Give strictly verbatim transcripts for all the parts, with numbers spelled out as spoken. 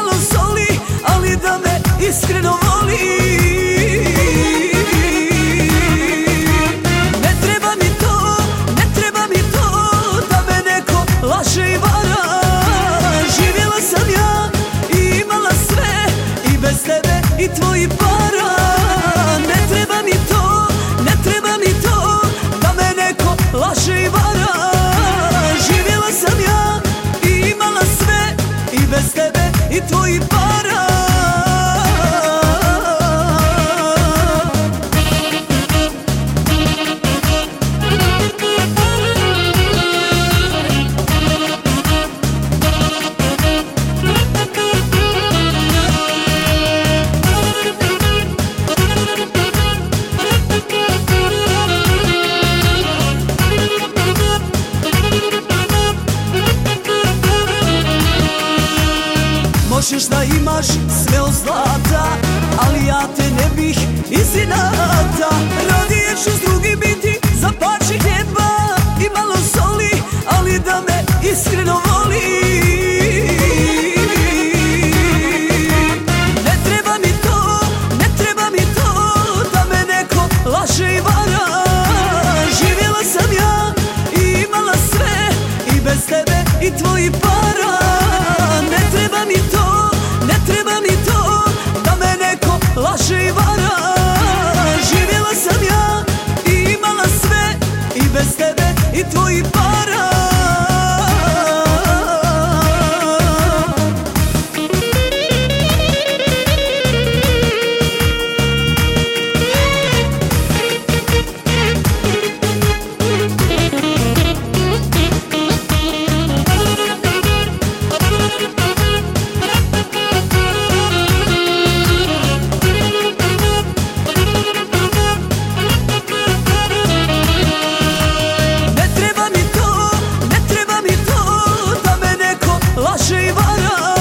malo soli, ali da me iskreno voli. Ne treba mi to, ne treba mi to, da me neko laže i vara. Živjela sam ja i imala sve, i bez tebe i tvojih para. Ne treba mi to, ne treba mi to, da me neko laže i vara. Živjela sam ja i imala sve, i bez tebe i tvojih para. Možeš da imaš sve od zlata, ali ja te ne bih iz inata. Radije ću s drugim biti za parče hljeba i malo soli, ali da me iskreno voli. Ne treba mi to, ne treba mi to, da me neko laže i vara. Živjela sam ja i imala sve, i bez tebe i tvojih para. Ne treba mi to, ne treba mi to, da me neko laže i vara. Živjela sam ja i imala sve, i bez tebe i tvojih para.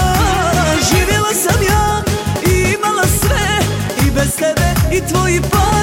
Živjela sam ja i imala sve, i bez tebe i tvojih para.